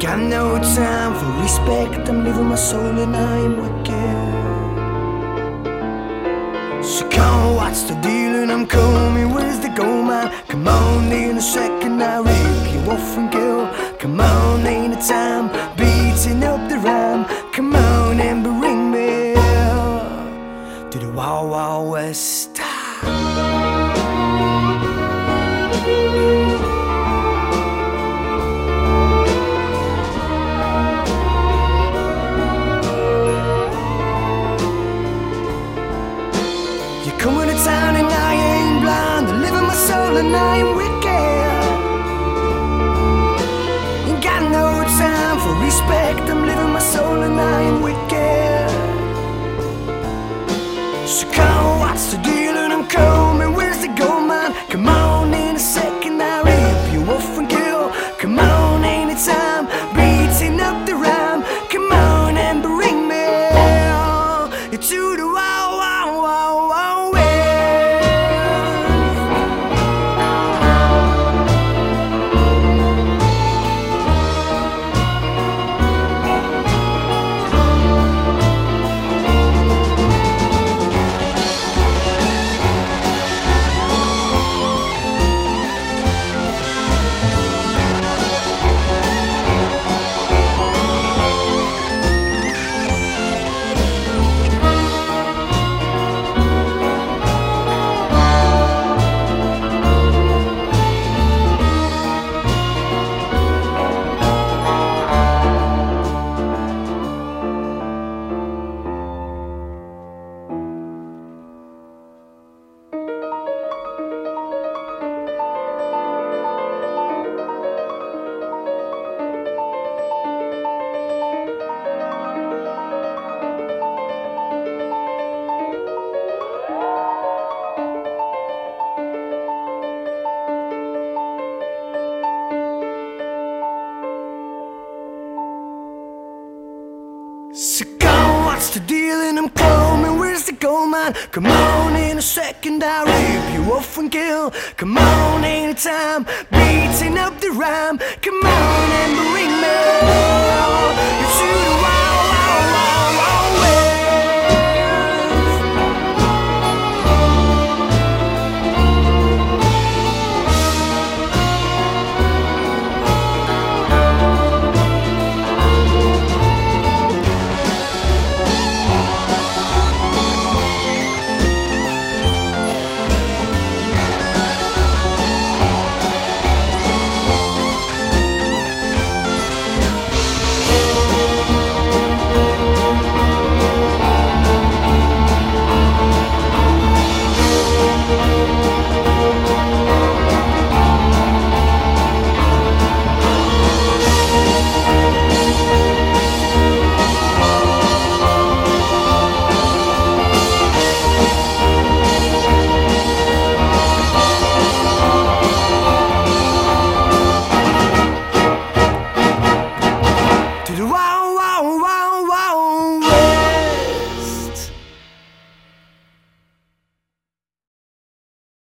Got no time for respect, I'm living my soul and I am wicked. So come on, what's the deal and I'm coming, where's the gold mine? Come on, in a second I rip you off and kill. Come on, ain't the time, beating up the rhyme. Come on and bring me to the Wild Wild West. Coming to town and I ain't blind, I'm living my soul and I am wicked. Ain't got no time for respect, I'm living my soul and I am wicked. So come on, what's the deal and I'm coming, where's the gold mine? Come on, in a second I rip you off and kill. Come on, ain't it time, beating up the rhyme. Come on and bring me to the Wild Wild Wild Wild West. So come, what's the deal and I'm coming, where's the gold mine? Come on, in a second I rip you off and kill. Come on, ain't it time, beating up the rhyme. Come on and bring